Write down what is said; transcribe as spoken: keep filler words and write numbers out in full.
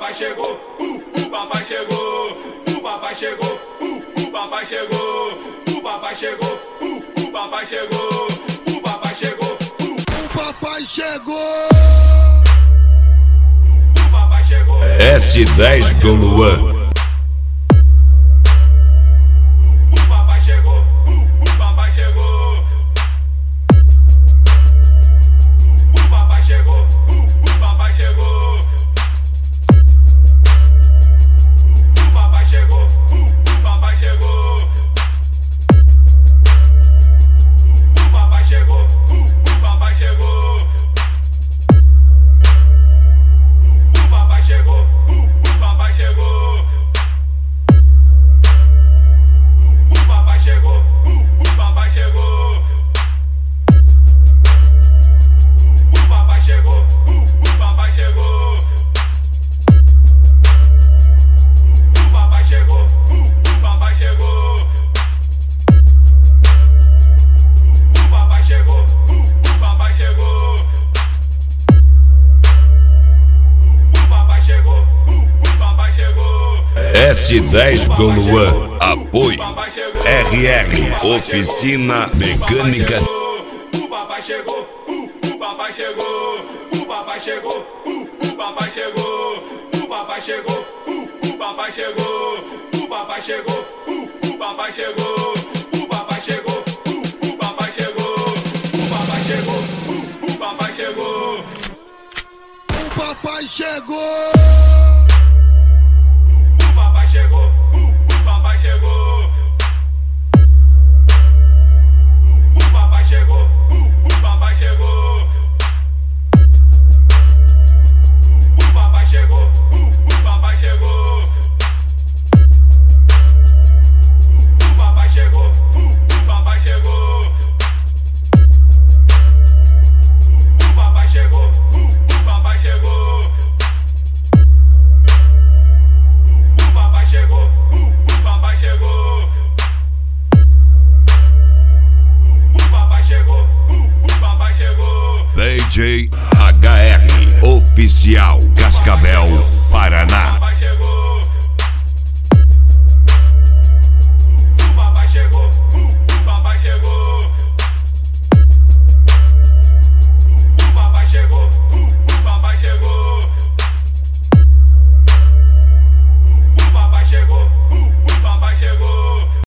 papai chegou, uh, o papai chegou, o papai chegou, uh, o papai chegou, o papai chegou, uh, o papai chegou, o papai chegou, uh, o papai chegou. O papai chegou. S dez com Luan. O papai chegou, uh, o papai chegou. O papai chegou, uh, o papai chegou. O papai chegou, uh, o papai chegou. O papai chegou, uh, o papai chegou. O papai chegou, uh, o papai chegou. O papai chegou, uh, o papai chegou. O papai chegou, uh, o papai chegou. O papai chegou, uh, o papai chegou. O papai chegou, uh, o papai chegou. O papai chegou, uh, o papai chegou. S dez com Luan. Apoio R R Oficina Mecânica. O papai chegou, uh, o papai chegou. O papai chegou, uh, o papai chegou. O papai chegou, uh, o papai chegou. O papai chegou, uh, o papai chegou. O papai chegou, uh, o papai chegou. O papai chegou, uh, o papai chegou. O papai chegou. O papai chegou, uh, o papai chegou. O papai chegou, uh, o papai chegou. O papai chegou, uh, o papai chegou. O papai chegou, uh, o papai chegou. O papai chegou, uh, o papai chegou. O papai chegou, uh, o papai chegou. O papai chegou, uh, o papai chegou. D J H R Oficial Cascavel, Paraná.